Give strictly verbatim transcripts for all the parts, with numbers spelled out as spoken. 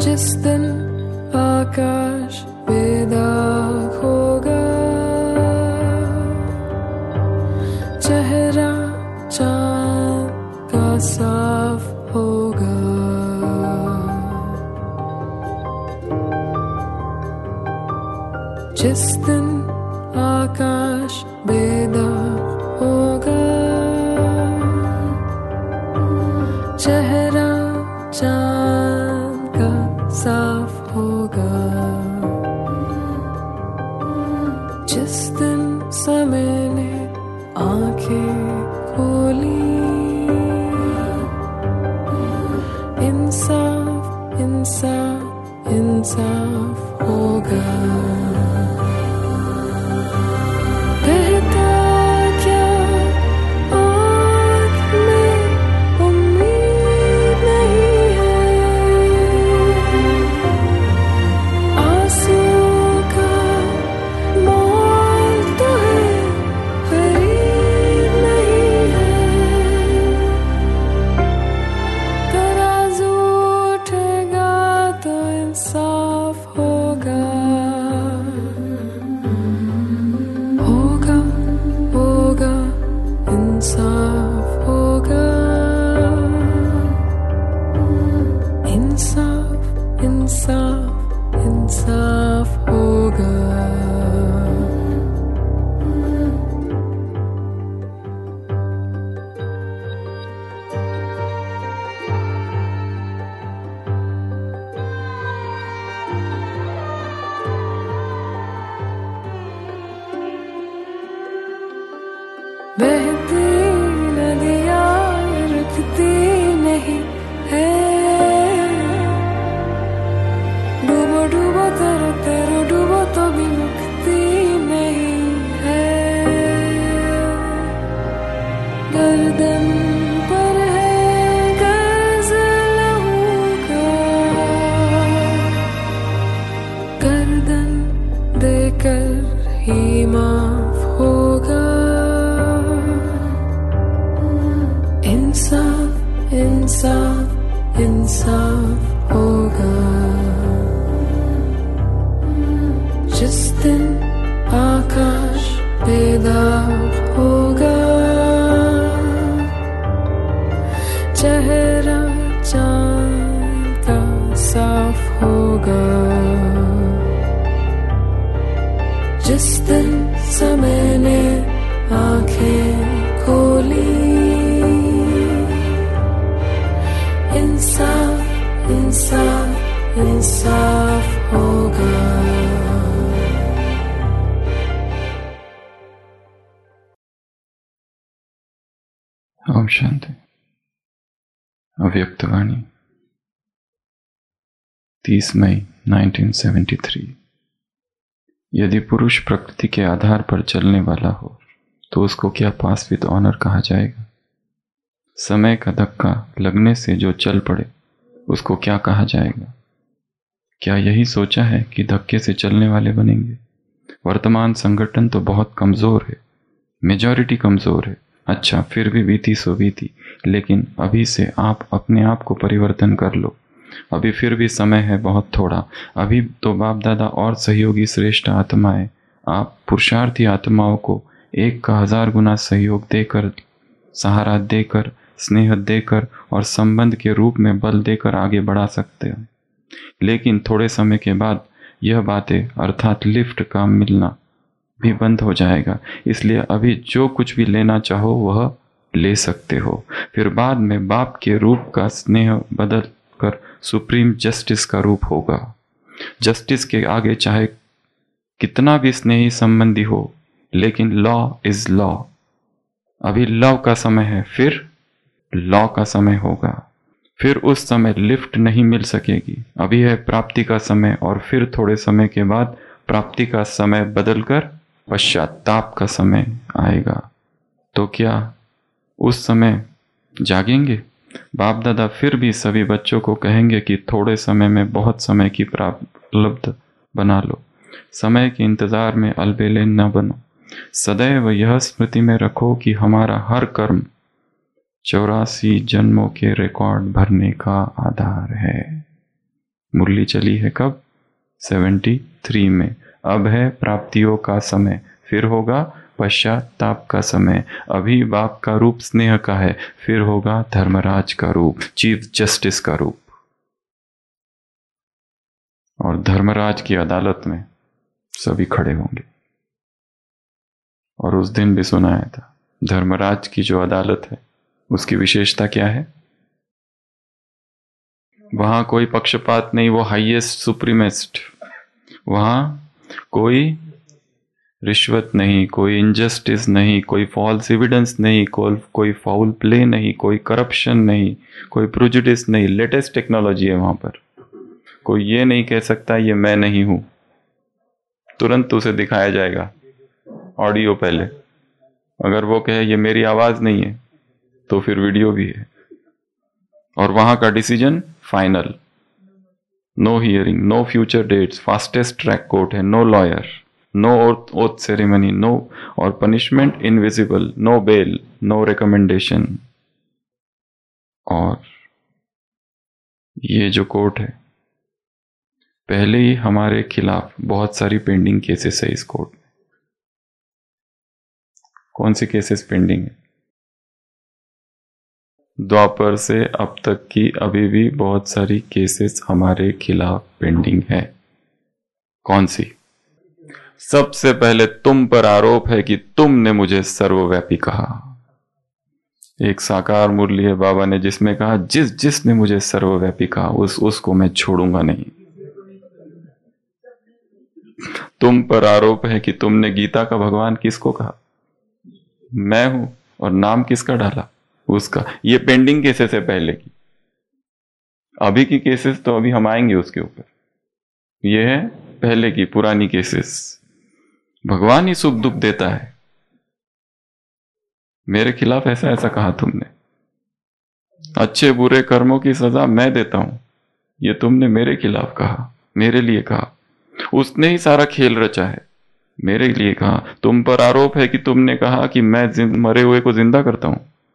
जिस दिन आकाश बेदाग होगा, चेहरा चांद का साफ होगा, जिस दिन आकाश बेदाग होगा, चेहरा चांद का साफ होगा, जिस दिन समय ने आंखें खोली, इंसाफ इंसाफ इंसाफ होगा। बहता क्या आँख में उम्मीद नहीं है, आंसू का मोल तो है, खरीद नहीं है। तराजू उठेगा तो इंसाफ होगा, होगा होगा इंसाफ होगा, इंसाफ इंसाफ इंसाफ होगा। बहती नदियाँ रुकती नहीं है, डूबो डूबो तरो तरो डूबो तो भी मुक्ति नहीं है। गर्दन पर है कर्ज लहू का, गर्दन देकर ही माफ होगा, इंसाफ इंसाफ इंसाफ होगा, जिस दिन आकाश बेदाग होगा, चेहरा चांद का साफ होगा, जिस दिन समय ने आंखें खोली, इंसाफ इंसाफ इंसाफ होगा। ओम शांति। अव्यक्तवाणी तीस मई उन्नीस सौ तिहत्तर। यदि पुरुष प्रकृति के आधार पर चलने वाला हो तो उसको क्या पास विद ऑनर कहा जाएगा? समय का धक्का लगने से जो चल पड़े उसको क्या कहा जाएगा? क्या यही सोचा है कि धक्के से चलने वाले बनेंगे? वर्तमान संगठन तो बहुत कमजोर है, मेजॉरिटी कमजोर है। अच्छा, फिर भी बीती सो बीती, लेकिन अभी से आप अपने आप को परिवर्तन कर लो। अभी फिर भी समय है बहुत थोड़ा। अभी तो बाप दादा और सहयोगी श्रेष्ठ आत्माएं आप पुरुषार्थी आत्माओं को एक का हजार गुना सहयोग देकर, सहारा देकर, स्नेह देकर और संबंध के रूप में बल देकर आगे बढ़ा सकते हैं। लेकिन थोड़े समय के बाद यह बातें अर्थात लिफ्ट का मिलना भी बंद हो जाएगा। इसलिए अभी जो कुछ भी लेना चाहो वह ले सकते हो। फिर बाद में बाप के रूप का स्नेह बदल कर सुप्रीम जस्टिस का रूप होगा। जस्टिस के आगे चाहे कितना भी स्नेही संबंधी हो, लेकिन लॉ इज लॉ। अभी लॉ का समय है, फिर लॉ का समय होगा। फिर उस समय लिफ्ट नहीं मिल सकेगी। अभी है प्राप्ति का समय और फिर थोड़े समय के बाद प्राप्ति का समय बदलकर पश्चाताप का समय आएगा। तो क्या उस समय जागेंगे? बाप दादा फिर भी सभी बच्चों को कहेंगे कि थोड़े समय में बहुत समय की प्राप्त बना लो। समय के इंतजार में अलबेले न बनो। सदैव यह स्मृति में रखो कि हमारा हर कर्म चौरासी जन्मों के रिकॉर्ड भरने का आधार है। मुरली चली है कब? सेवेंटी थ्री में। अब है प्राप्तियों का समय, फिर होगा पश्चाताप का समय। अभी बाप का रूप स्नेह का है, फिर होगा धर्मराज का रूप, चीफ जस्टिस का रूप। और धर्मराज की अदालत में सभी खड़े होंगे। और उस दिन भी सुनाया था, धर्मराज की जो अदालत है उसकी विशेषता क्या है? वहां कोई पक्षपात नहीं, वो हाईएस्ट सुप्रीमेस्ट। वहां कोई रिश्वत नहीं, कोई इनजस्टिस नहीं, कोई फॉल्स एविडेंस नहीं, कोई कोई फाउल प्ले नहीं, कोई करप्शन नहीं, कोई प्रुजुडिस नहीं। लेटेस्ट टेक्नोलॉजी है वहां पर। कोई ये नहीं कह सकता ये मैं नहीं हूं, तुरंत उसे दिखाया जाएगा ऑडियो पहले। अगर वो कहे ये मेरी आवाज नहीं है तो फिर वीडियो भी है। और वहां का decision final, no hearing, no future dates, fastest track court है, no lawyer, no oath ceremony, no और punishment invisible, no bail, no recommendation. और ये जो कोर्ट है, पहले ही हमारे खिलाफ बहुत सारी पेंडिंग केसेस है इस कोर्ट में। कौन सी केसेस पेंडिंग है? द्वापर से अब तक की अभी भी बहुत सारी केसेस हमारे खिलाफ पेंडिंग है। कौन सी? सबसे पहले तुम पर आरोप है कि तुमने मुझे सर्वव्यापी कहा। एक साकार मुरली है बाबा ने जिसमें कहा, जिस जिसने मुझे सर्वव्यापी कहा उस उसको मैं छोड़ूंगा नहीं। तुम पर आरोप है कि तुमने गीता का भगवान किसको कहा? मैं हूं। और नाम किसका डाला? उसका। ये पेंडिंग केसेस है पहले की। अभी की केसेस तो अभी हम आएंगे उसके ऊपर। ये है पहले की पुरानी केसेस। भगवान ही सुख दुख देता है। मेरे खिलाफ ऐसा ऐसा कहा तुमने, अच्छे बुरे कर्मों की सजा मैं देता हूं, ये तुमने मेरे खिलाफ कहा, मेरे लिए कहा। उसने ही सारा खेल रचा है, मेरे लिए कहा। तुम पर आरोप है कि तुमने कहा कि मैं मरे हुए को जिंदा करता हूं।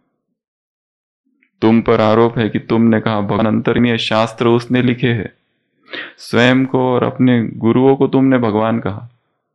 तुम पर आरोप है कि तुमने कहा भगवान अंतर्मीय शास्त्र उसने लिखे हैं। स्वयं को और अपने गुरुओं को तुमने भगवान कहा।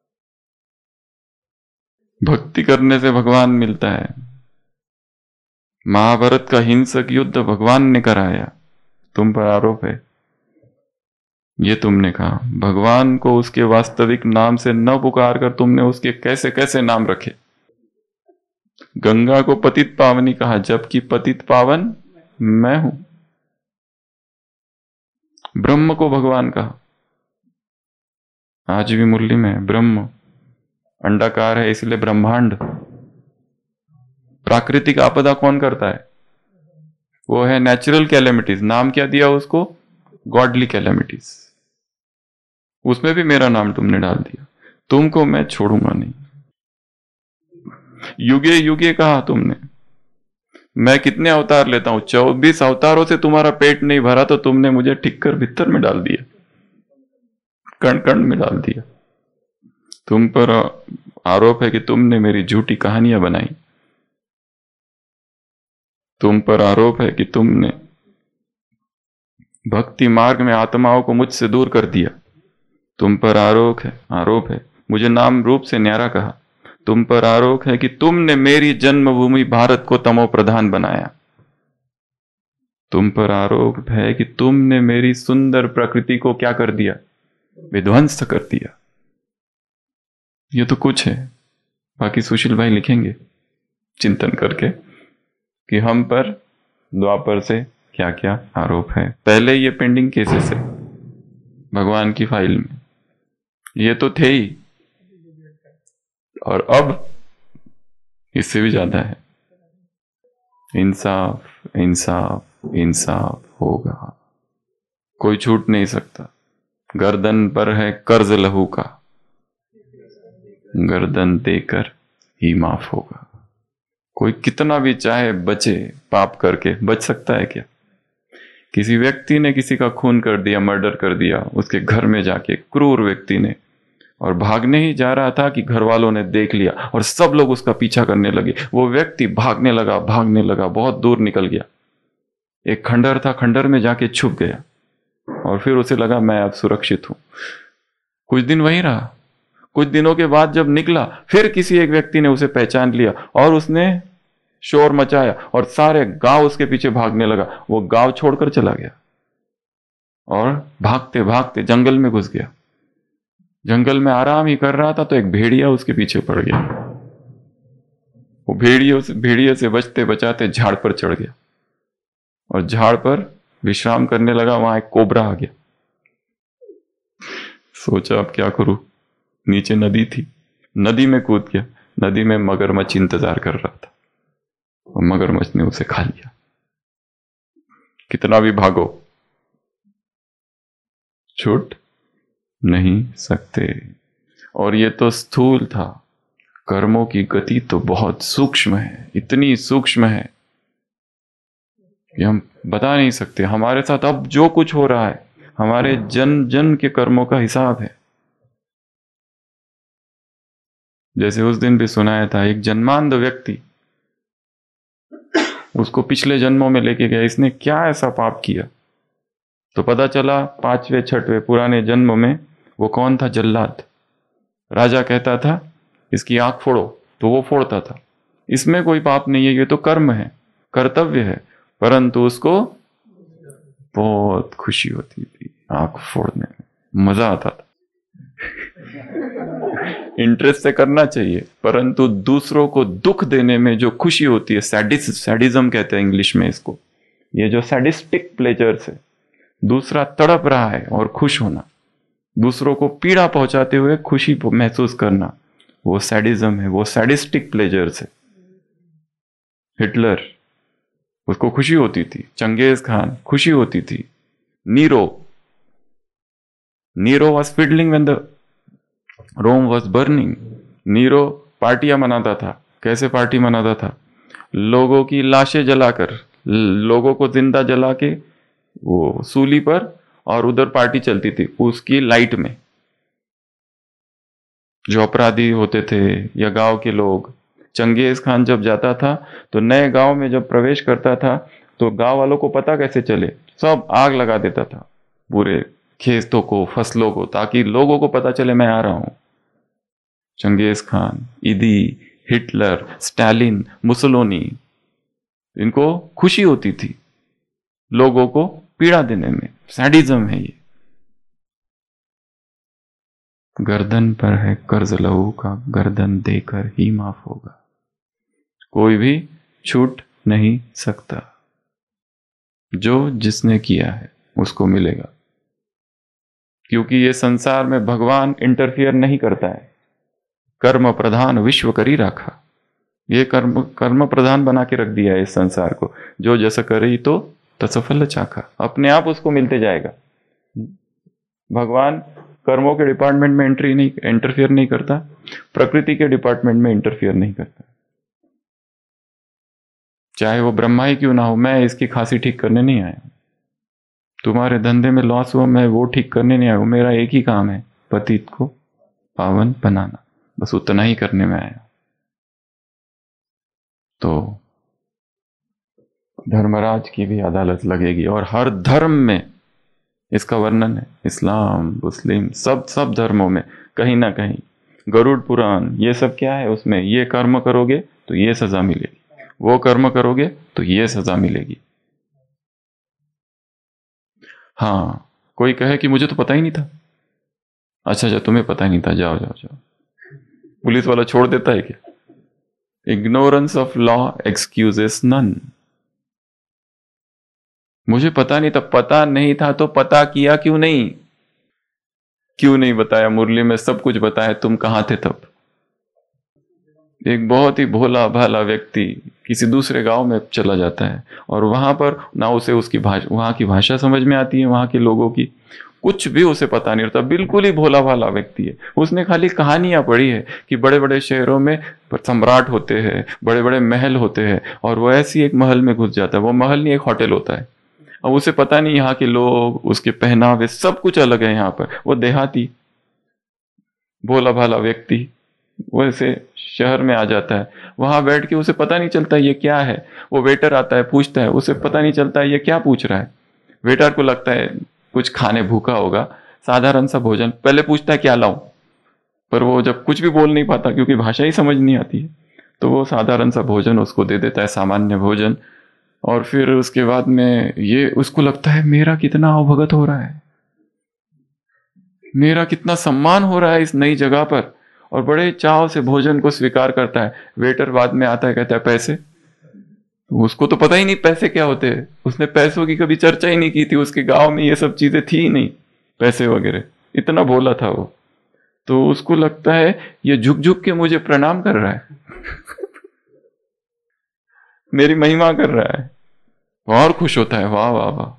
भक्ति करने से भगवान मिलता है। महाभारत का हिंसक युद्ध भगवान ने कराया, तुम पर आरोप है। ये तुमने कहा। भगवान को उसके वास्तविक नाम से न पुकार कर तुमने उसके कैसे कैसे नाम रखे। गंगा को पतित पावनी कहा, जबकि पतित पावन मैं हूं। ब्रह्म को भगवान कहा। आज भी मुरली में ब्रह्म अंडाकार है इसलिए ब्रह्मांड। प्राकृतिक आपदा कौन करता है? वो है नेचुरल कैलेमिटीज। नाम क्या दिया उसको? Godly calamities. उसमें भी मेरा नाम तुमने डाल दिया। तुमको मैं छोड़ूंगा नहीं। युगे युगे कहा तुमने। मैं कितने अवतार लेता हूं? चौबीस अवतारों से तुम्हारा पेट नहीं भरा तो तुमने मुझे ठिक्कर भित्तर में डाल दिया, कण कण में डाल दिया। तुम पर आरोप है कि तुमने मेरी झूठी कहानियां बनाई। तुम पर आरोप है कि तुमने भक्ति मार्ग में आत्माओं को मुझसे दूर कर दिया। तुम पर आरोप है आरोप है मुझे नाम रूप से न्यारा कहा। तुम पर आरोप है कि तुमने मेरी जन्मभूमि भारत को तमो प्रधान बनाया। तुम पर आरोप है कि तुमने मेरी सुंदर प्रकृति को क्या कर दिया? विध्वंस कर दिया। ये तो कुछ है, बाकी सुशील भाई लिखेंगे चिंतन करके कि हम पर द्वापर से क्या क्या आरोप है। पहले ये पेंडिंग केसेस है भगवान की फाइल में, ये तो थे ही, और अब इससे भी ज्यादा है। इंसाफ इंसाफ इंसाफ होगा, कोई छूट नहीं सकता। गर्दन पर है कर्ज लहू का, गर्दन देकर ही माफ होगा। कोई कितना भी चाहे बचे पाप करके, बच सकता है क्या? किसी व्यक्ति ने किसी का खून कर दिया, मर्डर कर दिया उसके घर में जाके, क्रूर व्यक्ति ने, और भागने ही जा रहा था कि घर वालों ने देख लिया और सब लोग उसका पीछा करने लगे। वो व्यक्ति भागने लगा भागने लगा बहुत दूर निकल गया। एक खंडर था, खंडर में जाके छुप गया। और फिर उसे लगा मैं अब सुरक्षित हूं। कुछ दिन वहीं रहा। कुछ दिनों के बाद जब निकला, फिर किसी एक व्यक्ति ने उसे पहचान लिया और उसने शोर मचाया और सारे गांव उसके पीछे भागने लगा। वो गांव छोड़कर चला गया और भागते भागते जंगल में घुस गया। जंगल में आराम ही कर रहा था तो एक भेड़िया उसके पीछे पड़ गया। वो भेड़ियों से भेड़िए से बचते बचाते झाड़ पर चढ़ गया और झाड़ पर विश्राम करने लगा। वहां एक कोबरा आ गया। सोचा अब क्या करूं। नीचे नदी थी, नदी में कूद गया। नदी में मगरमच्छ इंतजार कर रहा था और मगरमच्छ ने उसे खा लिया। कितना भी भागो छूट नहीं सकते। और ये तो स्थूल था। कर्मों की गति तो बहुत सूक्ष्म है, इतनी सूक्ष्म है कि हम बता नहीं सकते। हमारे साथ अब जो कुछ हो रहा है हमारे जन्म जन्म के कर्मों का हिसाब है। जैसे उस दिन भी सुनाया था, एक जन्मांध व्यक्ति, उसको पिछले जन्मों में लेके गया, इसने क्या ऐसा पाप किया। तो पता चला पांचवें छठवें पुराने जन्म में वो कौन था, जल्लाद। राजा कहता था इसकी आंख फोड़ो तो वो फोड़ता था। इसमें कोई पाप नहीं है, ये तो कर्म है, कर्तव्य है, परंतु उसको बहुत खुशी होती थी आंख फोड़ने में, मजा आता था। इंटरेस्ट से करना चाहिए, परंतु दूसरों को दुख देने में जो खुशी होती है, सैडिस सैडिज्म कहते हैं इंग्लिश में इसको, ये जो सैडिस्टिक प्लेजर्स है, दूसरा तड़प रहा है और खुश होना, दूसरों को पीड़ा पहुंचाते हुए खुशी महसूस करना, वो सैडिज्म है, वो सैडिस्टिक प्लेजर्स है। हिटलर, उसको खुशी होती थी। चंगेज खान, खुशी होती थी। Nero Nero was fiddling when the Rome was burning. Nero पार्टियां मनाता था। कैसे पार्टी मनाता था? लोगों की लाशें जलाकर, लोगों को जिंदा जला के वो सूली पर, और उधर पार्टी चलती थी उसकी लाइट में। जो अपराधी होते थे या गांव के लोग, चंगेज खान जब जाता था तो नए गांव में जब प्रवेश करता था तो गांव वालों को पता कैसे चले, सब आग लगा देता था पूरे खेतों को, फसलों को, ताकि लोगों को पता चले मैं आ रहा हूं। चंगेज खान, ईदी, हिटलर, स्टालिन, मुसोलिनी, इनको खुशी होती थी लोगों को पीड़ा देने में। सैडिज्म है ये। गर्दन पर है कर्ज लहू का, गर्दन देकर ही माफ होगा। कोई भी छूट नहीं सकता। जो जिसने किया है उसको मिलेगा, क्योंकि ये संसार में भगवान इंटरफियर नहीं करता है। कर्म प्रधान विश्व करी रखा, ये कर्म कर्म प्रधान बना के रख दिया है इस संसार को। जो जैसा करे तो तसफल चाखा, अपने आप उसको मिलते जाएगा। भगवान कर्मों के डिपार्टमेंट में एंट्री नहीं इंटरफियर नहीं करता, प्रकृति के डिपार्टमेंट में इंटरफियर नहीं करता। चाहे वो ब्रह्मा ही क्यों ना हो, मैं इसकी खांसी ठीक करने नहीं आया। तुम्हारे धंधे में लॉस हुआ, मैं वो ठीक करने नहीं आया हूं। मेरा एक ही काम है, पतित को पावन बनाना, बस उतना ही करने में आया। तो धर्मराज की भी अदालत लगेगी और हर धर्म में इसका वर्णन है। इस्लाम, मुस्लिम, सब सब धर्मों में कहीं ना कहीं, गरुड़ पुराण, ये सब क्या है, उसमें ये कर्म करोगे तो ये सजा मिलेगी, वो कर्म करोगे तो ये सजा मिलेगी। हाँ, कोई कहे कि मुझे तो पता ही नहीं था। अच्छा अच्छा, तुम्हें पता ही नहीं था, जाओ जाओ जाओ। पुलिस वाला छोड़ देता है क्या? Ignorance of law excuses none. मुझे पता नहीं था, पता नहीं था तो पता किया क्यों नहीं? क्यों नहीं बताया? मुरली में सब कुछ बताया, तुम कहां थे तब? एक बहुत ही भोला भाला व्यक्ति किसी दूसरे गांव में चला जाता है और वहां पर ना उसे उसकी भाषा, वहां की भाषा समझ में आती है, वहां के लोगों की कुछ भी उसे पता नहीं होता। बिल्कुल ही भोला भाला व्यक्ति है। उसने खाली कहानियां पढ़ी है कि बड़े बड़े शहरों में सम्राट होते हैं, बड़े बड़े महल होते हैं, और वो ऐसी एक महल में घुस जाता है। वो महल नहीं, एक होटल होता है। अब उसे पता नहीं यहाँ के लोग, उसके पहनावे, सब कुछ अलग है यहाँ पर। वो देहाती भोला भाला व्यक्ति वैसे शहर में आ जाता है, वहां बैठ के उसे पता नहीं चलता ये क्या है। वो वेटर आता है, पूछता है, उसे पता नहीं चलता ये क्या पूछ रहा है। वेटर को लगता है कुछ खाने भूखा होगा, साधारण सा भोजन, पहले पूछता है क्या लाऊं, पर वो जब कुछ भी बोल नहीं पाता क्योंकि भाषा ही समझ नहीं आती है, तो वो साधारण सा भोजन उसको दे देता है, सामान्य भोजन। और फिर उसके बाद में ये उसको लगता है मेरा कितना अवभगत हो रहा है, मेरा कितना सम्मान हो रहा है इस नई जगह पर, और बड़े चाव से भोजन को स्वीकार करता है। वेटर बाद में आता है, कहता है पैसे, तो उसको तो पता ही नहीं पैसे क्या होते हैं, उसने पैसों की कभी चर्चा ही नहीं की थी, उसके गांव में ये सब चीजें थी ही नहीं, पैसे वगैरह, इतना भोला था वो। तो उसको लगता है ये झुक झुक के मुझे प्रणाम कर रहा है मेरी महिमा कर रहा है, और खुश होता है, वाह वाह वाह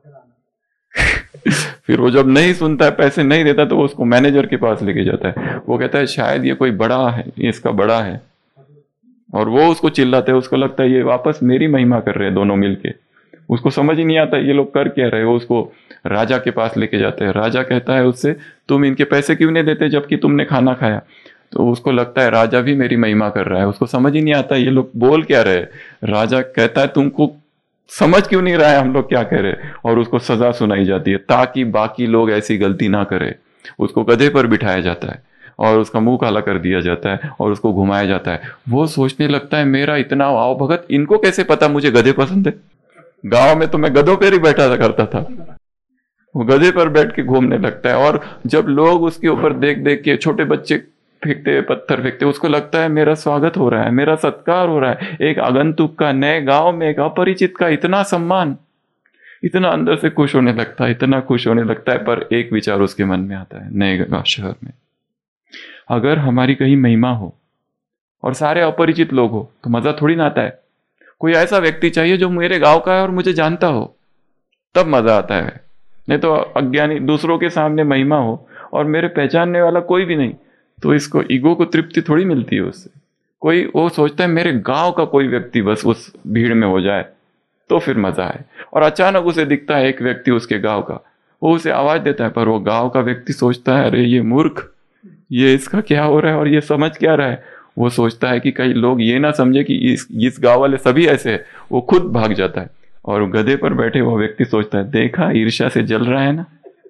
फिर वो जब नहीं सुनता है, पैसे नहीं देता, तो वो उसको मैनेजर के पास लेके जाता है। वो कहता है शायद ये कोई बड़ा है, ये इसका बड़ा है, और वो उसको चिल्लाते हैं, उसको लगता है ये वापस मेरी महिमा कर रहे हैं दोनों मिलके। उसको समझ ही नहीं आता ये लोग कर क्या रहे हो। उसको राजा के पास लेके जाते हैं। राजा कहता है उससे, तुम इनके पैसे क्यों नहीं देते जबकि तुमने खाना खाया। तो उसको लगता है राजा भी मेरी महिमा कर रहा है, उसको समझ ही नहीं आता ये लोग बोल क्या रहे। राजा कहता है तुमको समझ क्यों नहीं रहा है हम लोग क्या कह रहे, और उसको सजा सुनाई जाती है ताकि बाकी लोग ऐसी गलती ना करे। उसको गधे पर बिठाया जाता है और उसका मुंह काला कर दिया जाता है और उसको घुमाया जाता है। वो सोचने लगता है मेरा इतना आओ भगत, इनको कैसे पता मुझे गधे पसंद है, गांव में तो मैं गधों पर ही बैठा करता था। वो गधे पर बैठ के घूमने लगता है, और जब लोग उसके ऊपर देख देख के, छोटे बच्चे फेंकते पत्थर फेंकते, उसको लगता है मेरा स्वागत हो रहा है, मेरा सत्कार हो रहा है। एक आगंतुक का, नए गांव में एक अपरिचित का इतना सम्मान, इतना अंदर से खुश होने लगता है, इतना खुश होने लगता है। पर एक विचार उसके मन में आता है नए शहर में, अगर हमारी कहीं महिमा हो और सारे अपरिचित लोग हो तो मजा थोड़ी ना आता है। कोई ऐसा व्यक्ति चाहिए जो मेरे गांव का है और मुझे जानता हो, तब मजा आता है। नहीं तो अज्ञानी, दूसरों के सामने महिमा हो और मेरे पहचानने वाला कोई भी नहीं, तो इसको ईगो को तृप्ति थोड़ी मिलती है उससे। कोई वो सोचता है मेरे गांव का कोई व्यक्ति बस उस भीड़ में हो जाए तो फिर मजा आए। और अचानक उसे दिखता है एक व्यक्ति उसके गांव का, वो उसे आवाज देता है, पर वो गांव का व्यक्ति सोचता है अरे ये मूर्ख, ये इसका क्या हो रहा है और ये समझ क्या रहा है। वो सोचता है कि कई लोग ये ना समझे कि इस इस गांव वाले सभी ऐसे है, वो खुद भाग जाता है। और गधे पर बैठे वो व्यक्ति सोचता है देखा ईर्ष्या से जल रहा है ना,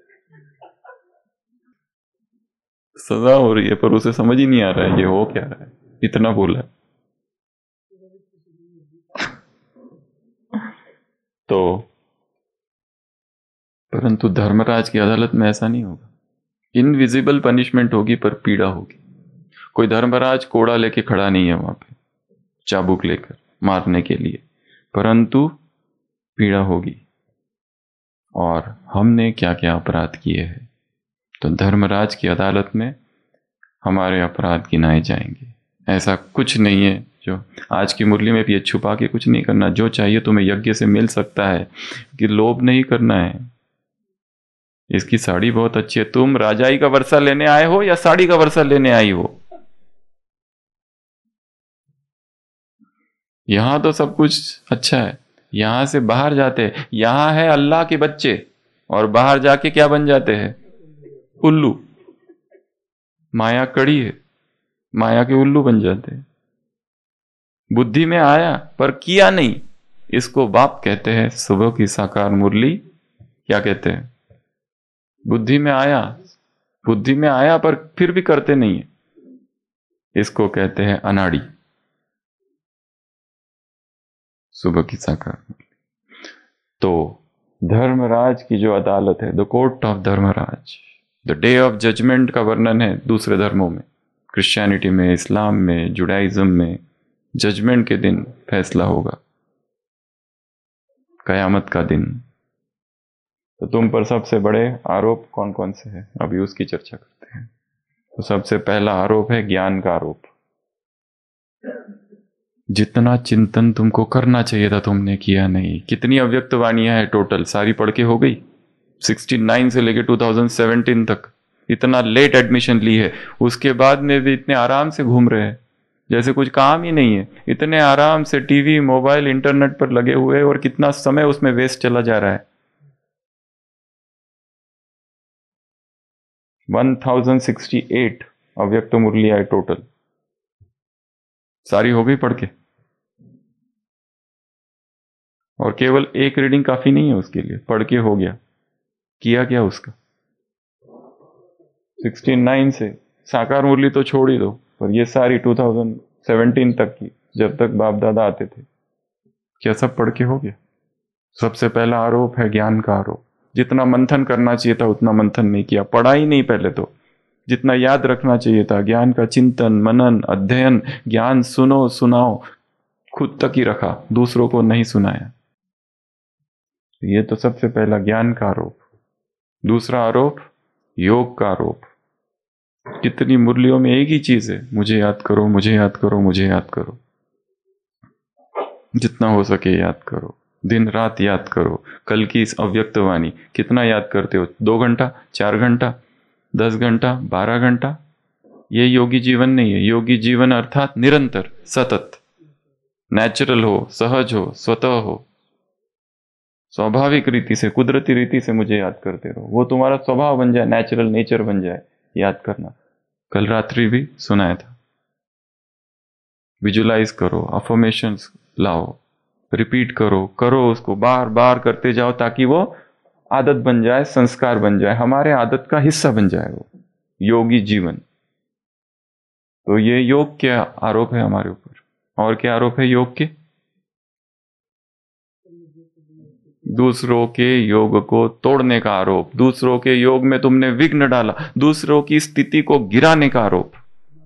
सजा हो रही है, पर उसे समझ ही नहीं आ रहा है ये हो क्या रहा है, इतना बोला है। तो परंतु धर्मराज की अदालत में ऐसा नहीं होगा। इनविजिबल पनिशमेंट होगी पर पीड़ा होगी। कोई धर्मराज कोड़ा लेके खड़ा नहीं है वहां पे चाबुक लेकर मारने के लिए, परंतु पीड़ा होगी। और हमने क्या क्या अपराध किए हैं, तो धर्मराज की अदालत में हमारे अपराध गिनाए जाएंगे। ऐसा कुछ नहीं है जो आज की मुरली में भी, ये छुपा के कुछ नहीं करना, जो चाहिए तुम्हें यज्ञ से मिल सकता है, कि लोभ नहीं करना है। इसकी साड़ी बहुत अच्छी है, तुम राजाई का वर्षा लेने आए हो या साड़ी का वर्षा लेने आई हो। यहां तो सब कुछ अच्छा है, यहां से बाहर जाते हैं, यहां है अल्लाह के बच्चे और बाहर जाके क्या बन जाते हैं, उल्लू। माया कड़ी है, माया के उल्लू बन जाते हैं। बुद्धि में आया पर किया नहीं, इसको बाप कहते हैं। सुबह की साकार मुरली क्या कहते हैं, बुद्धि में आया, बुद्धि में आया पर फिर भी करते नहीं है, इसको कहते हैं अनाड़ी। सुबह की साकार मुरली। तो धर्मराज की जो अदालत है, the court of Dharmaraj, the day of judgement का वर्णन है दूसरे धर्मों में, क्रिश्चियनिटी में, इस्लाम में, जुडाइज्म में। जजमेंट के दिन फैसला होगा, कयामत का दिन। तो तुम पर सबसे बड़े आरोप कौन कौन से हैं, अभी उसकी चर्चा करते हैं। तो सबसे पहला आरोप है ज्ञान का आरोप। जितना चिंतन तुमको करना चाहिए था तुमने किया नहीं। कितनी अव्यक्त वाणियां है टोटल, सारी पढ़ के हो गई, उनहत्तर से लेके दो हज़ार सत्रह तक। इतना लेट एडमिशन ली है, उसके बाद में भी इतने आराम से घूम रहे हैं जैसे कुछ काम ही नहीं है। इतने आराम से टीवी, मोबाइल, इंटरनेट पर लगे हुए हैं, और कितना समय उसमें वेस्ट चला जा रहा है। एक हज़ार अड़सठ अव्यक्त मुरली आई टोटल, सारी हो गई पढ़ के। और केवल एक रीडिंग काफी नहीं है उसके लिए, पढ़ के हो गया। किया क्या उसका? सिक्सटी नाइन से साकार मुरली तो छोड़ ही दो, पर ये सारी टू थाउजेंड सेवेंटीन तक की, जब तक बाप दादा आते थे, क्या सब पढ़ के हो गया? सबसे पहला आरोप है ज्ञान का आरोप। जितना मंथन करना चाहिए था उतना मंथन नहीं किया, पढ़ा ही नहीं पहले तो। जितना याद रखना चाहिए था, ज्ञान का चिंतन मनन अध्ययन, ज्ञान सुनो सुनाओ, खुद तक ही रखा, दूसरों को नहीं सुनाया। ये तो सबसे पहला ज्ञान का आरोप। दूसरा आरोप योग का आरोप। कितनी मुरलियों में एक ही चीज है, मुझे याद करो, मुझे याद करो, मुझे याद करो। जितना हो सके याद करो, दिन रात याद करो। कल की इस अव्यक्त वाणी कितना याद करते हो? दो घंटा, चार घंटा, दस घंटा, बारह घंटा? ये योगी जीवन नहीं है। योगी जीवन अर्थात निरंतर, सतत, नेचुरल हो, सहज हो, स्वतः हो, स्वाभाविक रीति से, कुदरती रीति से मुझे याद करते रहो। वो तुम्हारा स्वभाव बन जाए, नेचुरल नेचर बन जाए याद करना। कल रात्रि भी सुनाया था। विजुलाइज करो, अफर्मेशंस लाओ, रिपीट करो, करो उसको, बार बार करते जाओ ताकि वो आदत बन जाए, संस्कार बन जाए, हमारे आदत का हिस्सा बन जाए वो योगी जीवन। तो ये योग के आरोप है हमारे ऊपर। और क्या आरोप है योग के? दूसरों के योग को तोड़ने का आरोप, दूसरों के योग में तुमने विघ्न डाला, दूसरों की स्थिति को गिराने का आरोप,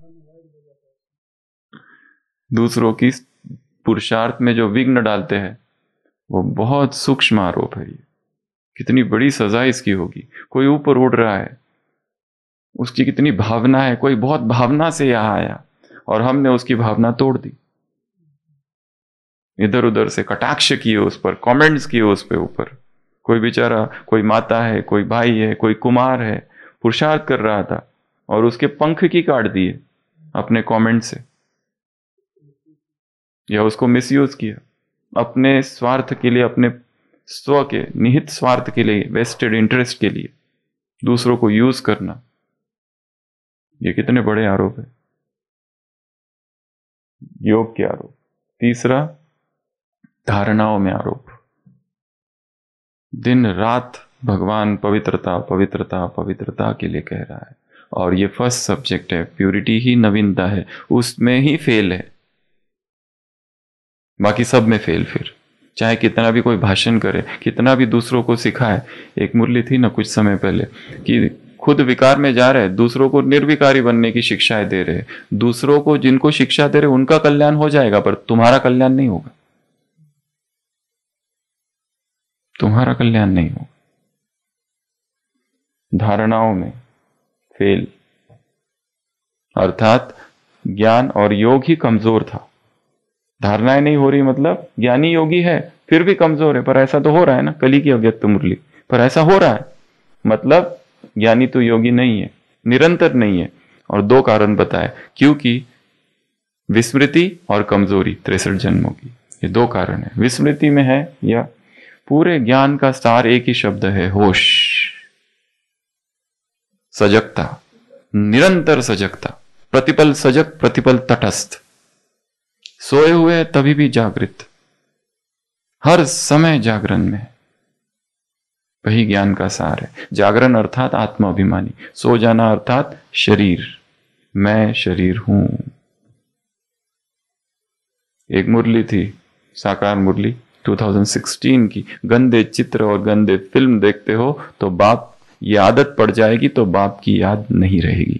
दूसरों की पुरुषार्थ में जो विघ्न डालते हैं वो बहुत सूक्ष्म आरोप है। ये कितनी बड़ी सजा इसकी होगी। कोई ऊपर उड़ रहा है, उसकी कितनी भावना है, कोई बहुत भावना से यहां आया और हमने उसकी भावना तोड़ दी, इधर उधर से कटाक्ष किए उस पर, कमेंट्स किए उस पे ऊपर। कोई बेचारा, कोई माता है, कोई भाई है, कोई कुमार है, पुरुषार्थ कर रहा था और उसके पंख की काट दिए अपने कमेंट से, या उसको मिसयूज किया अपने स्वार्थ के लिए, अपने स्व के निहित स्वार्थ के लिए, वेस्टेड इंटरेस्ट के लिए दूसरों को यूज करना। ये कितने बड़े आरोप है, योग के आरोप। तीसरा, धारणाओं में आरोप। दिन रात भगवान पवित्रता पवित्रता पवित्रता के लिए कह रहा है, और ये फर्स्ट सब्जेक्ट है, प्यूरिटी ही नवीनता है, उसमें ही फेल है, बाकी सब में फेल। फिर चाहे कितना भी कोई भाषण करे, कितना भी दूसरों को सिखाए। एक मुरली थी ना कुछ समय पहले कि खुद विकार में जा रहे, दूसरों को निर्विकारी बनने की शिक्षाएं दे रहे। दूसरों को जिनको शिक्षा दे रहे उनका कल्याण हो जाएगा, पर तुम्हारा कल्याण नहीं होगा, तुम्हारा कल्याण नहीं होगा। धारणाओं में फेल, अर्थात ज्ञान और योग ही कमजोर था। धारणाएं नहीं हो रही मतलब ज्ञानी योगी है फिर भी कमजोर है, पर ऐसा तो हो रहा है ना, कली की अव्यक्त मुरली पर ऐसा हो रहा है, मतलब ज्ञानी तो योगी नहीं है, निरंतर नहीं है। और दो कारण बताए, क्योंकि विस्मृति और कमजोरी तिरसठ जन्मों की, ये दो कारण है। विस्मृति में है, या पूरे ज्ञान का सार एक ही शब्द है, होश, सजगता, निरंतर सजगता, प्रतिपल सजग, प्रतिपल तटस्थ, सोए हुए तभी भी जागृत, हर समय जागरण में। वही ज्ञान का सार है। जागरण अर्थात आत्माभिमानी, सो जाना अर्थात शरीर, मैं शरीर हूं। एक मुरली थी, साकार मुरली दो हज़ार सोलह की, गंदे चित्र और गंदे फिल्म देखते हो तो बाप, ये आदत पड़ जाएगी तो बाप की याद नहीं रहेगी।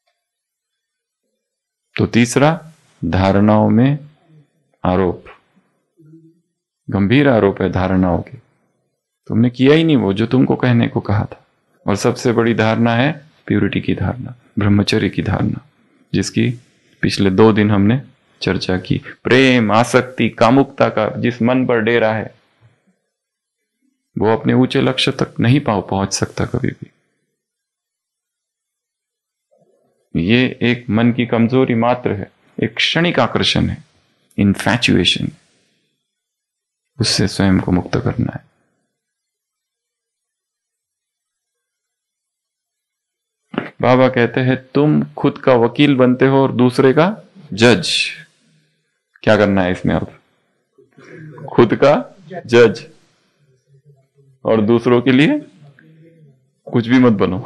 तो तीसरा, धारणाओं में आरोप, गंभीर आरोप है धारणाओं के। तुमने किया ही नहीं वो जो तुमको कहने को कहा था। और सबसे बड़ी धारणा है प्यूरिटी की धारणा, ब्रह्मचर्य की धारणा, जिसकी पिछले दो दिन हमने चर्चा की। प्रेम, आसक्ति, कामुकता का जिस मन पर डेरा है वो अपने ऊंचे लक्ष्य तक नहीं पहुंच सकता कभी भी। ये एक मन की कमजोरी मात्र है, एक क्षणिक आकर्षण है, इन्फैचुएशन, उससे स्वयं को मुक्त करना है। बाबा कहते हैं तुम खुद का वकील बनते हो और दूसरे का जज। क्या करना है इसमें? अब खुद का जज और दूसरों के लिए कुछ भी मत बनो।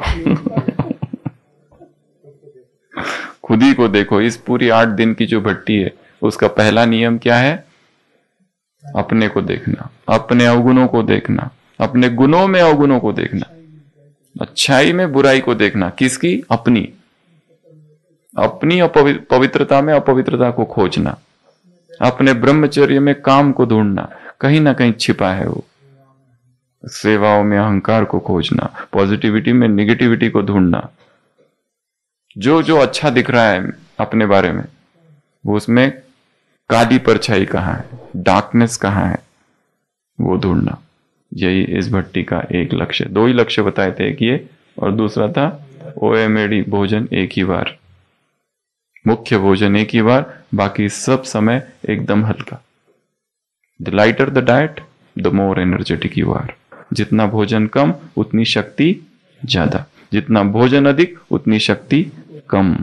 खुद ही को देखो। इस पूरी आठ दिन की जो भट्टी है उसका पहला नियम क्या है? अपने को देखना, अपने अवगुणों को देखना, अपने गुणों में अवगुणों को देखना, अच्छाई में बुराई को देखना। किसकी? अपनी। अपनी पवित्रता में अपवित्रता को खोजना, अपने ब्रह्मचर्य में काम को ढूंढना, कहीं ना कहीं छिपा है वो। सेवाओं में अहंकार को खोजना, पॉजिटिविटी में निगेटिविटी को ढूंढना। जो जो अच्छा दिख रहा है अपने बारे में, वो उसमें काली परछाई कहाँ है, डार्कनेस कहाँ है, वो ढूंढना। यही इस भट्टी का एक लक्ष्य। दो ही लक्ष्य बताए थे, एक ये और दूसरा था ओएमएडी, भोजन एक ही बार, मुख्य भोजन एक ही बार, बाकी सब समय एकदम हल्का। The lighter the diet the more energetic you are. जितना भोजन कम उतनी शक्ति ज्यादा, जितना भोजन अधिक उतनी शक्ति कम।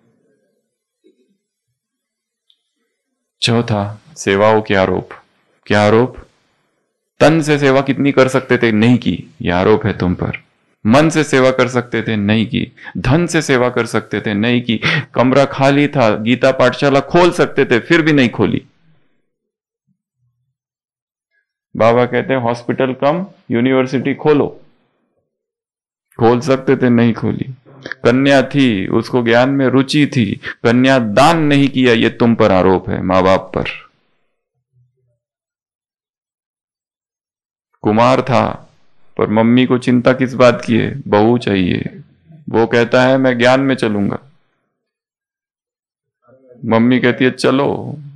चौथा, सेवाओं के आरोप। क्या आरोप? तन से सेवा कितनी कर सकते थे? नहीं की, यह आरोप है तुम पर। मन से सेवा कर सकते थे? नहीं की। धन से सेवा कर सकते थे? नहीं की। कमरा खाली था, गीता पाठशाला खोल सकते थे, फिर भी नहीं खोली। बाबा कहते हैं हॉस्पिटल कम यूनिवर्सिटी खोलो, खोल सकते थे, नहीं खोली। कन्या थी, उसको ज्ञान में रुचि थी, कन्या दान नहीं किया, ये तुम पर आरोप है, मां बाप पर। कुमार था, पर मम्मी को चिंता किस बात की है? बहू चाहिए। वो कहता है मैं ज्ञान में चलूंगा, मम्मी कहती है चलो।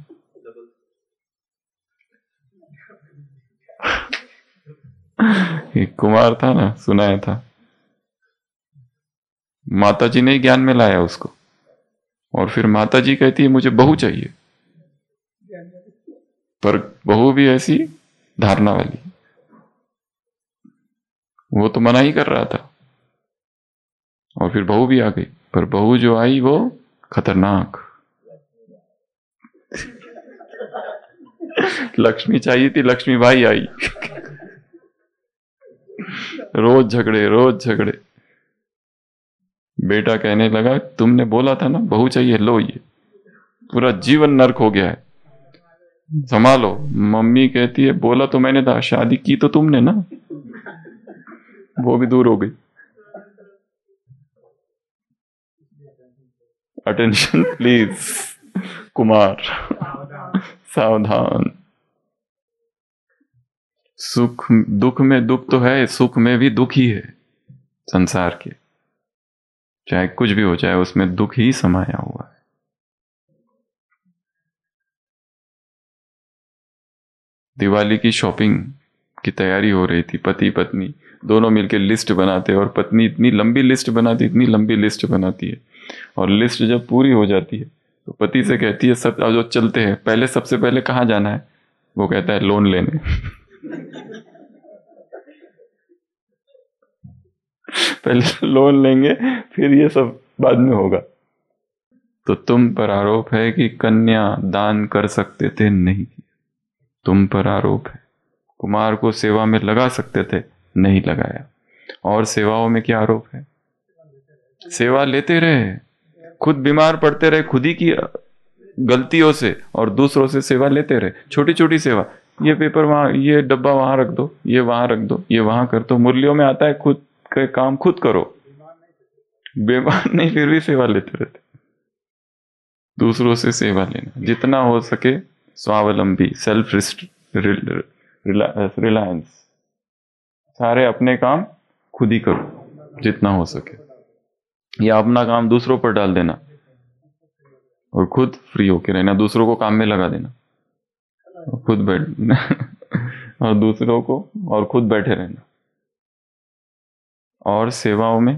एक कुमार था ना, सुनाया था, माताजी ने ज्ञान में लाया उसको, और फिर माताजी कहती है मुझे बहू चाहिए, पर बहू भी ऐसी धारणा वाली, वो तो मना ही कर रहा था, और फिर बहू भी आ गई। पर बहू जो आई वो खतरनाक। लक्ष्मी चाहिए थी, लक्ष्मी भाई आई। रोज झगड़े, रोज झगड़े। बेटा कहने लगा तुमने बोला था ना बहू चाहिए, लो ये पूरा जीवन नर्क हो गया है, संभालो। मम्मी कहती है बोला तो मैंने था, शादी की तो तुमने ना। वो भी दूर हो गई। अटेंशन प्लीज कुमार, सावधान। सुख दुख में दुख तो है, सुख में भी दुख ही है। संसार के चाहे कुछ भी हो जाए उसमें दुख ही समाया हुआ है। दिवाली की शॉपिंग की तैयारी हो रही थी, पति पत्नी दोनों मिलकर लिस्ट बनाते, और पत्नी इतनी लंबी लिस्ट बनाती, इतनी लंबी लिस्ट बनाती है, और लिस्ट जब पूरी हो जाती है तो पति से कहती है सब जो चलते हैं, पहले सबसे पहले कहाँ जाना है? वो कहता है लोन लेने। पहले लोन लेंगे, फिर ये सब बाद में होगा। तो तुम पर आरोप है कि कन्या दान कर सकते थे, नहीं किया। तुम पर आरोप है कुमार को सेवा में लगा सकते थे, नहीं लगाया। और सेवाओं में क्या आरोप है? सेवा लेते रहे, खुद बीमार पड़ते रहे खुद ही की गलतियों से, और दूसरों से सेवा लेते रहे। छोटी छोटी सेवा, ये पेपर वहां, ये डब्बा वहां रख दो, ये वहां रख दो, ये वहां कर दो। मुरलियों में आता है खुद के काम खुद करो, बीमार नहीं फिर भी सेवा लेते रहते। दूसरों से सेवा लेना, जितना हो सके स्वावलंबी, सेल्फ रिलायंस। सारे अपने काम खुद ही करो जितना हो सके, या अपना काम दूसरों पर डाल देना और खुद फ्री होके रहना। दूसरों को काम में लगा देना और खुद बैठ और दूसरों को और खुद बैठे रहना। और सेवाओं में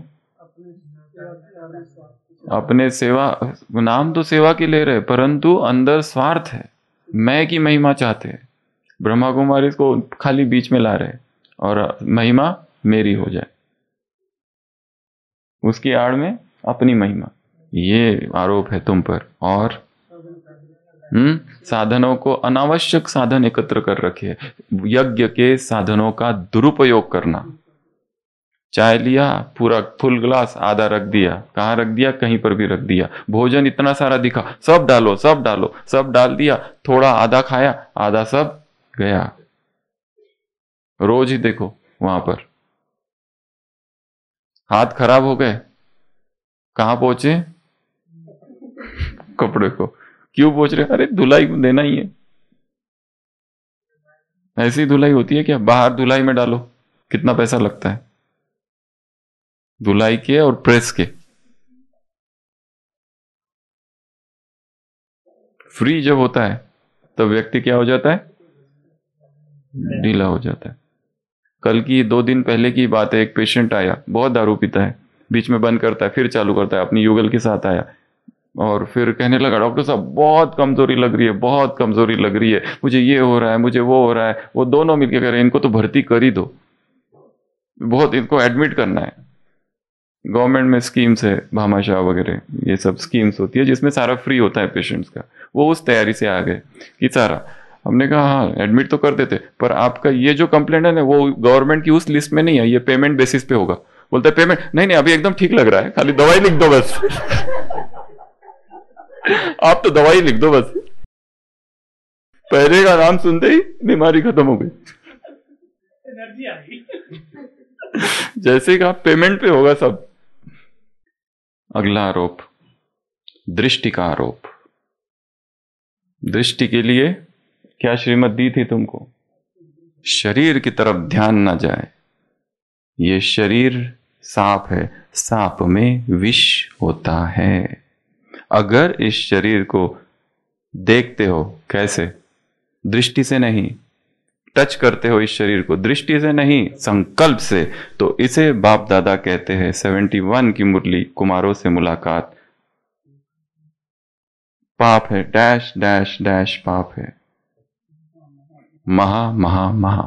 अपने सेवा, नाम तो सेवा की ले रहे, परंतु अंदर स्वार्थ है, मैं की महिमा चाहते हैं। ब्रह्मा कुमारी को खाली बीच में ला रहे और महिमा मेरी हो जाए, उसकी आड़ में अपनी महिमा। ये आरोप है तुम पर। और हम्म साधनों को, अनावश्यक साधन एकत्र कर रखे, यज्ञ के साधनों का दुरुपयोग करना, चाय लिया, पूरा फुल ग्लास, आधा रख दिया, कहाँ रख दिया, कहीं पर भी रख दिया। भोजन इतना सारा दिखा, सब डालो सब डालो, सब डाल दिया, थोड़ा आधा खाया, आधा सब गया। रोज ही देखो वहां पर हाथ खराब हो गए, कहाँ पहुंचे, कपड़े को क्यों पहुंच रहे, अरे धुलाई को देना ही है। ऐसी धुलाई होती है क्या, बाहर धुलाई में डालो, कितना पैसा लगता है धुलाई के और प्रेस के। फ्री जब होता है तब व्यक्ति क्या हो जाता है, ढीला हो जाता है। कल की दो दिन पहले की बात है, एक पेशेंट आया, बहुत दारू पीता है, बीच में बंद करता है फिर चालू करता है, अपनी युगल के साथ आया और फिर कहने लगा, डॉक्टर साहब बहुत कमजोरी लग रही है, बहुत कमजोरी लग रही है, मुझे ये हो रहा है, मुझे वो हो रहा है। वो दोनों मिलकर कह रहे हैं, इनको तो भर्ती कर ही दो, बहुत इनको एडमिट करना है। गवर्नमेंट में स्कीम्स है, भामाशाह वगैरह ये सब स्कीम्स होती है जिसमें सारा फ्री होता है पेशेंट्स का। वो उस तैयारी से आ गए कि सारा, हमने कहा हाँ एडमिट तो कर देते, पर आपका ये जो कंप्लेंट है ना वो गवर्नमेंट की उस लिस्ट में नहीं है, ये पेमेंट बेसिस पे होगा। बोलता है पेमेंट नहीं नहीं अभी एकदम ठीक लग रहा है, खाली दवाई लिख दो बस आप तो दवाई लिख दो बस। पहले का नाम सुनते ही बीमारी खत्म हो गई, एनर्जी आ गई जैसे कि आप पेमेंट पे होगा सब। अगला आरोप, दृष्टि का आरोप। दृष्टि के लिए क्या श्रीमत दी थी तुमको, शरीर की तरफ ध्यान ना जाए। ये शरीर सांप है, सांप में विष होता है। अगर इस शरीर को देखते हो कैसे, दृष्टि से नहीं, टच करते हो इस शरीर को दृष्टि से नहीं संकल्प से, तो इसे बाप दादा कहते हैं सेवेंटी वन की मुरली, कुमारों से मुलाकात। पाप है, डैश डैश डैश पाप है, महा महा महा।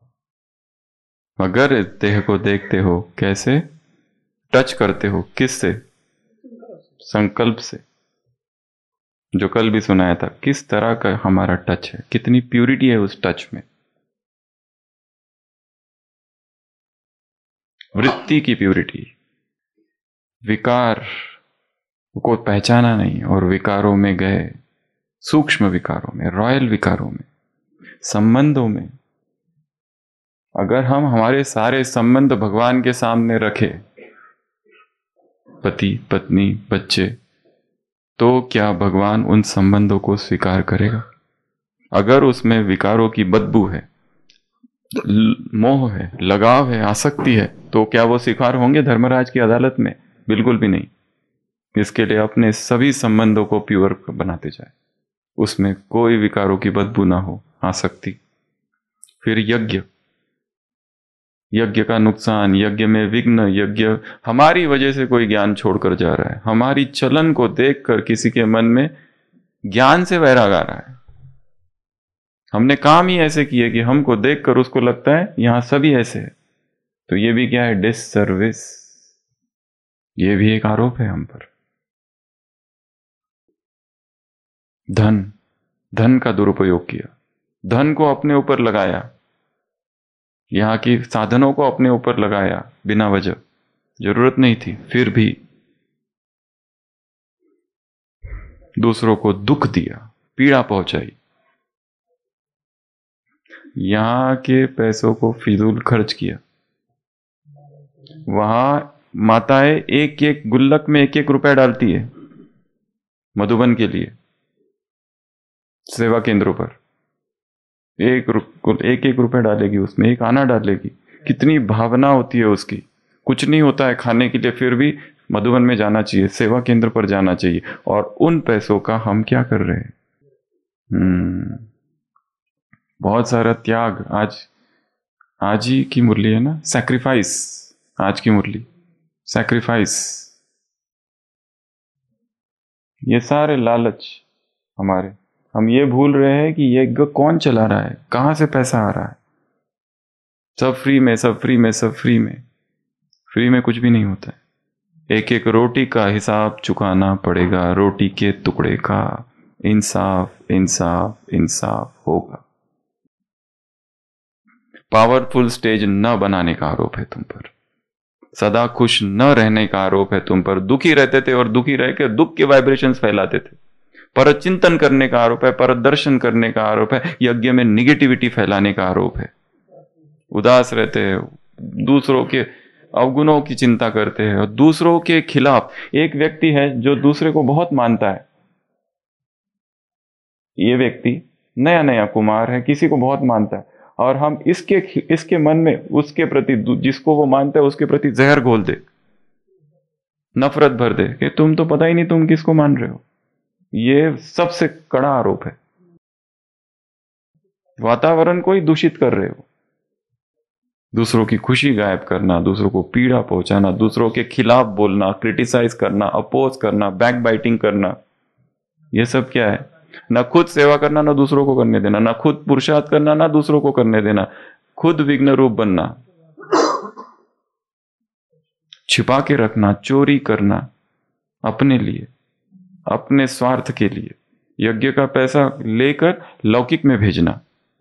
अगर इस देह को देखते हो कैसे, टच करते हो किससे, संकल्प से। जो कल भी सुनाया था, किस तरह का हमारा टच है, कितनी प्यूरिटी है उस टच में। वृत्ति की प्यूरिटी। विकार को पहचाना नहीं और विकारों में गए, सूक्ष्म विकारों में, रॉयल विकारों में, संबंधों में। अगर हम हमारे सारे संबंध भगवान के सामने रखे, पति पत्नी बच्चे, तो क्या भगवान उन संबंधों को स्वीकार करेगा? अगर उसमें विकारों की बदबू है, मोह है, लगाव है, आसक्ति है, तो क्या वो स्वीकार होंगे धर्मराज की अदालत में? बिल्कुल भी नहीं। इसके लिए अपने सभी संबंधों को प्योर बनाते जाए, उसमें कोई विकारों की बदबू ना हो, आसक्ति। फिर यज्ञ, यज्ञ का नुकसान, यज्ञ में विघ्न, यज्ञ हमारी वजह से कोई ज्ञान छोड़कर जा रहा है, हमारी चलन को देखकर किसी के मन में ज्ञान से वैराग आ रहा है। हमने काम ही ऐसे किए कि हमको देखकर उसको लगता है यहां सभी ऐसे है, तो ये भी क्या है, डिससर्विस। ये भी एक आरोप है हम पर। धन, धन का दुरुपयोग किया, धन को अपने ऊपर लगाया, यहां की साधनों को अपने ऊपर लगाया बिना वजह, जरूरत नहीं थी, फिर भी दूसरों को दुख दिया, पीड़ा पहुंचाई। यहां के पैसों को फिजूल खर्च किया। वहां माताएं एक एक गुल्लक में एक एक रुपया डालती है मधुबन के लिए, सेवा केंद्रों पर एक एक एक रुपया डालेगी, उसमें एक आना डालेगी। कितनी भावना होती है उसकी। कुछ नहीं होता है खाने के लिए, फिर भी मधुबन में जाना चाहिए, सेवा केंद्र पर जाना चाहिए। और उन पैसों का हम क्या कर रहे हैं? हम्म बहुत सारा त्याग। आज आज ही की मुरली है ना, सैक्रिफाइस। आज की मुरली सैक्रिफाइस। ये सारे लालच हमारे, हम ये भूल रहे हैं कि ये कौन चला रहा है, कहां से पैसा आ रहा है। सब फ्री में, सब फ्री में, सब फ्री में। फ्री में कुछ भी नहीं होता है। एक एक रोटी का हिसाब चुकाना पड़ेगा, रोटी के टुकड़े का। इंसाफ इंसाफ इंसाफ होगा। पावरफुल स्टेज न बनाने का आरोप है तुम पर। सदा खुश न रहने का आरोप है तुम पर, दुखी रहते थे और दुखी रह के दुख के वाइब्रेशंस फैलाते थे। पर चिंतन करने का आरोप है, पर दर्शन करने का आरोप है, यज्ञ में निगेटिविटी फैलाने का आरोप है। उदास रहते हैं, दूसरों के अवगुणों की चिंता करते हैं और दूसरों के खिलाफ। एक व्यक्ति है जो दूसरे को बहुत मानता है, ये व्यक्ति नया नया कुमार है, किसी को बहुत मानता है, और हम इसके इसके मन में उसके प्रति, जिसको वो मानता है उसके प्रति जहर घोल दे, नफरत भर दे कि तुम तो पता ही नहीं तुम किसको मान रहे हो। ये सबसे कड़ा आरोप है। वातावरण को ही दूषित कर रहे हो। दूसरों की खुशी गायब करना, दूसरों को पीड़ा पहुंचाना, दूसरों के खिलाफ बोलना, क्रिटिसाइज करना, अपोज करना, बैक बाइटिंग करना, ये सब क्या है? ना खुद सेवा करना, ना दूसरों को करने देना, ना खुद पुरुषार्थ करना, ना दूसरों को करने देना, खुद विघ्न रूप बनना, छिपा के रखना, चोरी करना अपने लिए, अपने स्वार्थ के लिए, यज्ञ का पैसा लेकर लौकिक में भेजना।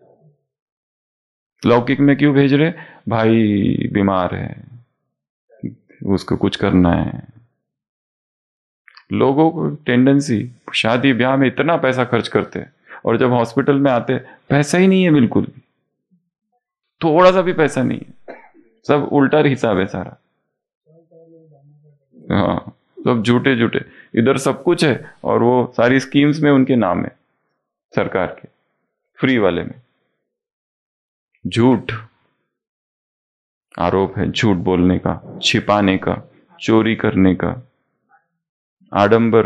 लौकिक में क्यों भेज रहे? भाई बीमार है, उसको कुछ करना है। लोगों को टेंडेंसी शादी ब्याह में इतना पैसा खर्च करते हैं और जब हॉस्पिटल में आते पैसा ही नहीं है, बिल्कुल भी थोड़ा सा भी पैसा नहीं है, सब उल्टा हिसाब है सारा। हाँ, सब झूठे झूठे, इधर सब कुछ है और वो सारी स्कीम्स में उनके नाम है, सरकार के फ्री वाले में। झूठ आरोप है, झूठ बोलने का, छिपाने का, चोरी करने का, आडंबर,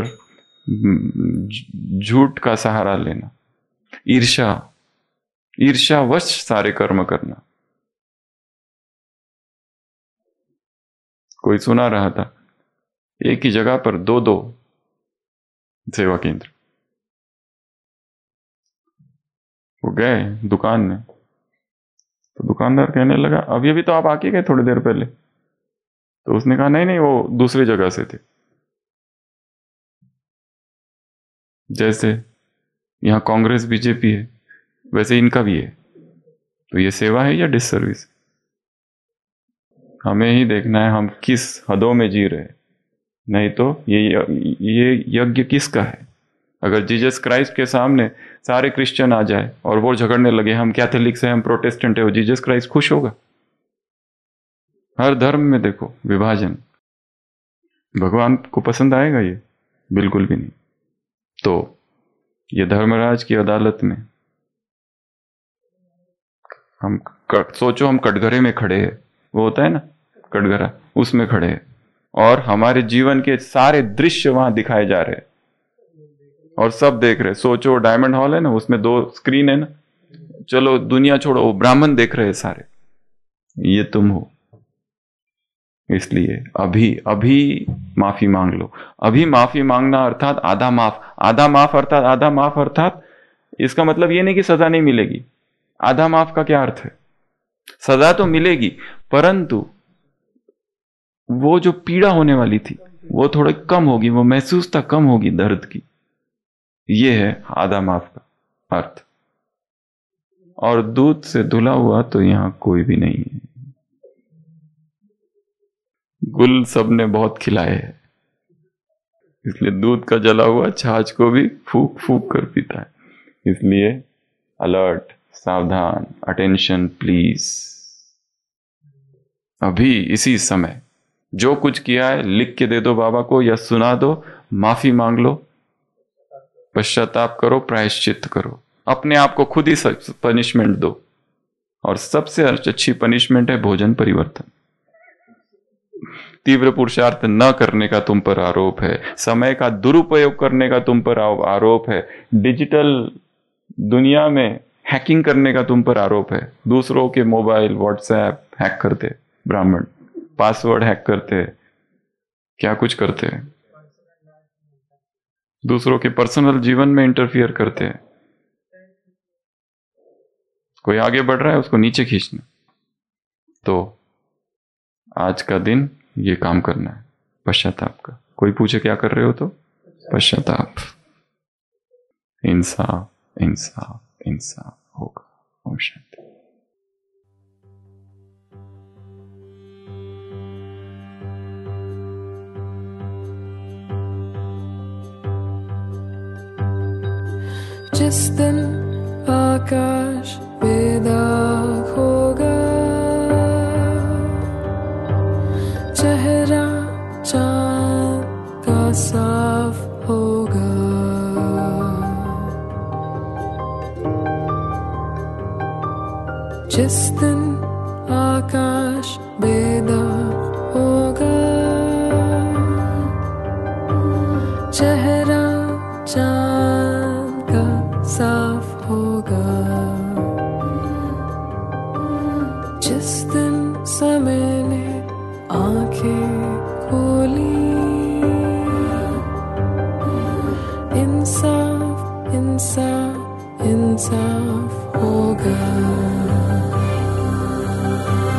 झूठ का सहारा लेना, ईर्ष्या, ईर्ष्यावश सारे कर्म करना। कोई सुना रहा था एक ही जगह पर दो दो सेवा केंद्र। वो गए दुकान में तो दुकानदार कहने लगा अभी अभी तो आप आके गए थोड़ी देर पहले। तो उसने कहा नहीं नहीं वो दूसरी जगह से थे। जैसे यहां कांग्रेस बीजेपी है वैसे इनका भी है, तो ये सेवा है या डिससर्विस? हमें ही देखना है हम किस हदों में जी रहे, नहीं तो ये ये यज्ञ किसका है? अगर जीसस क्राइस्ट के सामने सारे क्रिश्चियन आ जाए और वो झगड़ने लगे हम कैथोलिक से, हम प्रोटेस्टेंट है, वो जीसस क्राइस्ट खुश होगा? हर धर्म में देखो विभाजन, भगवान को पसंद आएगा ये? बिल्कुल भी नहीं। तो ये धर्मराज की अदालत में हम सोचो, हम कटघरे में खड़े हैं, वो होता है ना कटघरा, उसमें खड़े हैं और हमारे जीवन के सारे दृश्य वहां दिखाए जा रहे हैं और सब देख रहे। सोचो डायमंड हॉल है ना, उसमें दो स्क्रीन है ना, चलो दुनिया छोड़ो, वो ब्राह्मण देख रहे हैं सारे, ये तुम हो। इसलिए अभी अभी माफी मांग लो। अभी माफी मांगना अर्थात आधा माफ, आधा माफ अर्थात आधा माफ अर्थात इसका मतलब ये नहीं कि सजा नहीं मिलेगी। आधा माफ का क्या अर्थ है? सजा तो मिलेगी परंतु वो जो पीड़ा होने वाली थी वो थोड़ी कम होगी, वो महसूसता कम होगी दर्द की। ये है आधा माफ का अर्थ। और दूध से धुला हुआ तो यहां कोई भी नहीं है। गुल सबने बहुत खिलाए हैं, इसलिए दूध का जला हुआ छाछ को भी फूक फूक कर पीता है। इसलिए अलर्ट, सावधान, अटेंशन प्लीज। अभी इसी समय जो कुछ किया है लिख के दे दो बाबा को या सुना दो, माफी मांग लो, पश्चाताप करो, प्रायश्चित करो, अपने आप को खुद ही पनिशमेंट दो। और सबसे अच्छी पनिशमेंट है भोजन परिवर्तन। तीव्र पुरुषार्थ न करने का तुम पर आरोप है, समय का दुरुपयोग करने का तुम पर आरोप है, डिजिटल दुनिया में हैकिंग करने का तुम पर आरोप है। दूसरों के मोबाइल व्हाट्सएप हैक करते ब्राह्मण, पासवर्ड हैक करते, क्या कुछ करते हैं, दूसरों के पर्सनल जीवन में इंटरफियर करते हैं। कोई आगे बढ़ रहा है उसको नीचे खींचना। तो आज का दिन ये काम करना है पश्चाताप का। कोई पूछे क्या कर रहे हो तो पश्चाताप, इंसाफ इंसाफ इंसाफ होगा। ओम शांति। जिस दिन आकाश बेदाग होगा, चेहरा चांद का साफ होगा। जिस दिन आकाश बेदाग होगा, चेहरा चांद का साफ होगा। जिस दिन समय ने आंखें खोली, इंसाफ इंसाफ इंसाफ होगा।